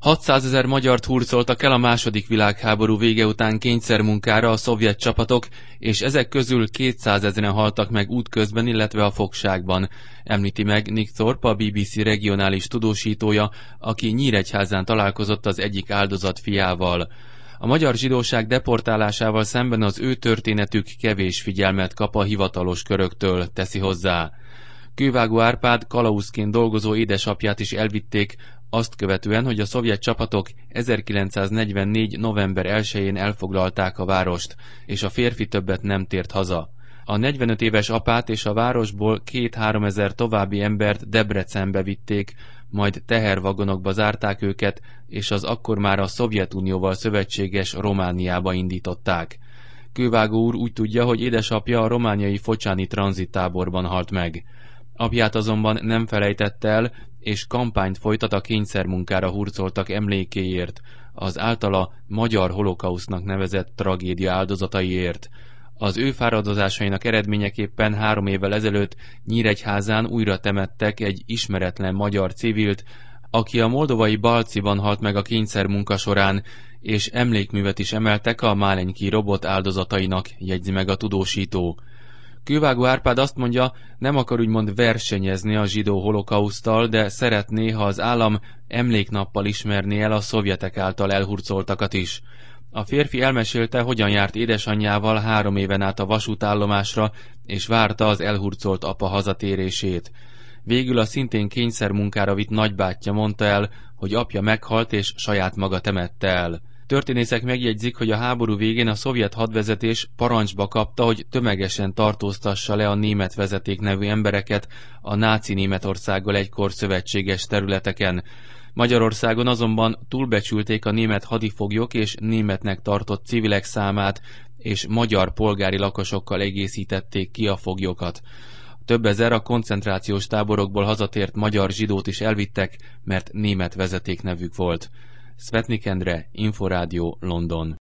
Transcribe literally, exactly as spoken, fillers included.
hatszázezer magyart hurcoltak el a második világháború vége után kényszermunkára a szovjet csapatok, és ezek közül kétszázezren haltak meg útközben, illetve a fogságban, említi meg Nick Thorpe, a bé bé cé regionális tudósítója, aki Nyíregyházán találkozott az egyik áldozat fiával. A magyar zsidóság deportálásával szemben az ő történetük kevés figyelmet kap a hivatalos köröktől, teszi hozzá. Kővágó Árpád kalauzként dolgozó édesapját is elvitték, azt követően, hogy a szovjet csapatok ezerkilencszáznegyvennégy. november elsején elfoglalták a várost, és a férfi többet nem tért haza. A negyvenöt éves apát és a városból két-három ezer további embert Debrecenbe vitték, majd tehervagonokba zárták őket, és az akkor már a Szovjetunióval szövetséges Romániába indították. Kővágó úr úgy tudja, hogy édesapja a romániai focsáni tranzittáborban halt meg. Apját azonban nem felejtette el, és kampányt folytat a kényszermunkára hurcoltak emlékéért, az általa magyar holokausznak nevezett tragédia áldozataiért. Az ő fáradozásainak eredményeképpen három évvel ezelőtt Nyíregyházán újra temettek egy ismeretlen magyar civilt, aki a moldovai Balciban halt meg a kényszermunka során, és emlékművet is emeltek a Málenki robot áldozatainak, jegyzi meg a tudósító. Kővágó Árpád azt mondja, nem akar úgymond versenyezni a zsidó holokauszttal, de szeretné, ha az állam emléknappal ismerné el a szovjetek által elhurcoltakat is. A férfi elmesélte, hogyan járt édesanyjával három éven át a vasútállomásra, és várta az elhurcolt apa hazatérését. Végül a szintén kényszermunkára vitt nagybátyja mondta el, hogy apja meghalt és saját maga temette el. Történészek megjegyzik, hogy a háború végén a szovjet hadvezetés parancsba kapta, hogy tömegesen tartóztassa le a német vezeték nevű embereket a náci Németországgal egykor szövetséges területeken. Magyarországon azonban túlbecsülték a német hadifoglyok és németnek tartott civilek számát, és magyar polgári lakosokkal egészítették ki a foglyokat. Több ezer a koncentrációs táborokból hazatért magyar zsidót is elvittek, mert német vezeték nevük volt. Szvetnik Endre, Inforádió, London.